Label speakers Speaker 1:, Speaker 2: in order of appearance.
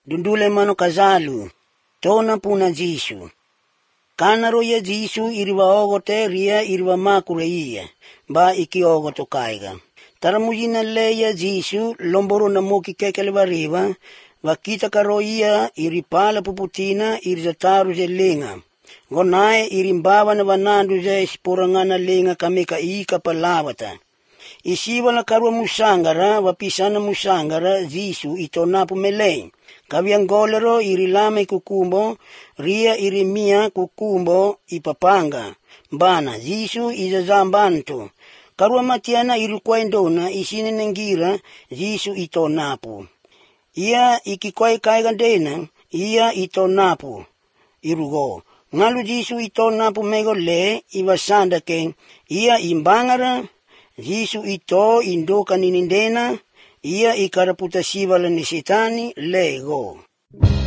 Speaker 1: dundule mano kazalu, tona puna Jisu. Kanaro ya Jisu iriwa ogote ria iriwa makure iya, ba iki ogoto kaiga. Taramujina le ya Jisu, lomboro na moki kekele bariba, wakita karo iya iripala puputina irizataru ze linga. Gonae irimbaba na banandu ze sporangana linga kamika ika palawata. Isiwa na karwa musangara, wapisana musangara, Jisu itonapu melei. Kaviangolero irilame kukumbo, ria irimia kukumbo ipapanga. Bana, Jisu izazambanto. Karwa matiana irukwaindona isine nengira, Jisu itonapu. Ia ikikwai kaigandena, ia itonapu. Irugo. Ngalu Jisu itonapu mego le, iwasanda ken, ia imbangara, Jisu ito indoka ninindena, ia ikaraputa sivala ni sitani lego.